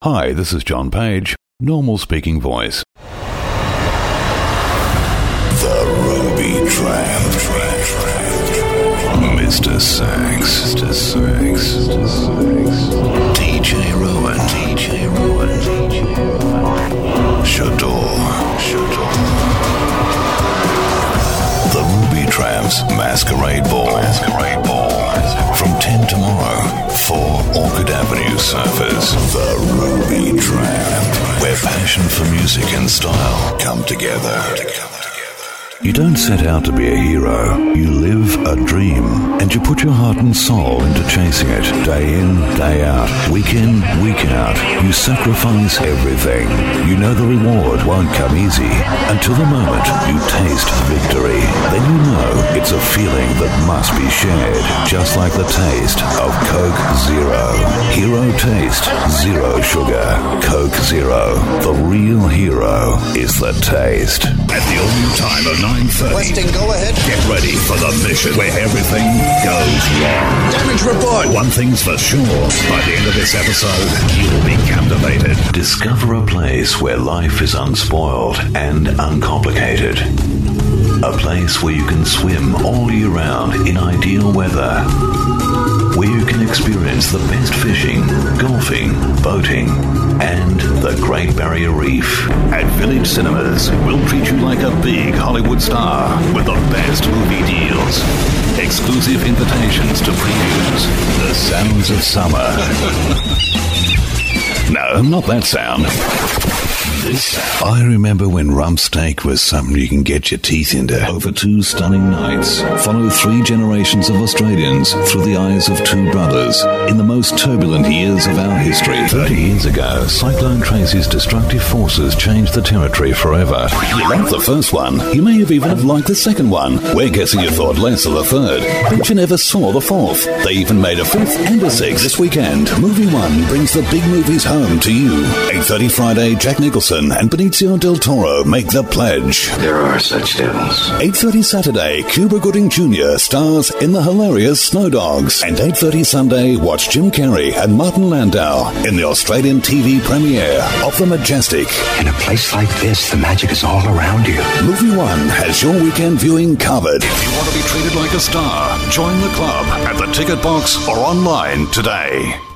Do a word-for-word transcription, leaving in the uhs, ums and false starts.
Hi, this is John Page, normal speaking voice. The Ruby Tramp. Mister Sax. Mister Sax. D J Rowan. D J Rowan. Shador. Shador. The Ruby Tramps Masquerade Ball. Masquerade Ball. From ten tomorrow, four Orchid Avenue Surfers. The Ruby Tramp, where passion for music and style come together. You don't set out to be a hero. You live a dream, and you put your heart and soul into chasing it. Day in, day out, week in, week out. You sacrifice everything. You know the reward won't come easy until the moment you taste victory. Then you know it's a feeling that must be shared, just like the taste of Coke Zero. Hero taste, zero sugar. Coke Zero. The real hero is the taste. At the all-new time of nine thirty. Westing, go ahead. Get ready for the mission where everything goes wrong. Damage report. One thing's for sure. By the end of this episode, you'll be captivated. Discover a place where life is unspoiled and uncomplicated. A place where you can swim all year round in ideal weather. Where you can experience the best fishing, golfing, boating, and the Great Barrier Reef. At Village Cinemas, we'll treat you like a big Hollywood star with the best movie deals. Exclusive invitations to previews. The sounds of summer. No, not that sound. This. I remember when rump steak was something you can get your teeth into. Over two stunning nights, follow three generations of Australians through the eyes of two brothers in the most turbulent years of our history. Thirty years ago, Cyclone Tracy's destructive forces changed the territory forever. You liked the first one. You may have even have liked the second one. We're guessing you thought less of the third, but you never saw the fourth. They even made a fifth and a sixth this weekend. Movie One brings the big movies home to you. eight thirty Friday, Jack Nicholson and Benicio del Toro make the pledge. There are such devils. eight thirty Saturday, Cuba Gooding Junior stars in the hilarious Snow Dogs. And eight thirty Sunday, watch Jim Carrey and Martin Landau in the Australian T V premiere of The Majestic. In a place like this, the magic is all around you. Movie One has your weekend viewing covered. If you want to be treated like a star, join the club at the Ticket Box or online today.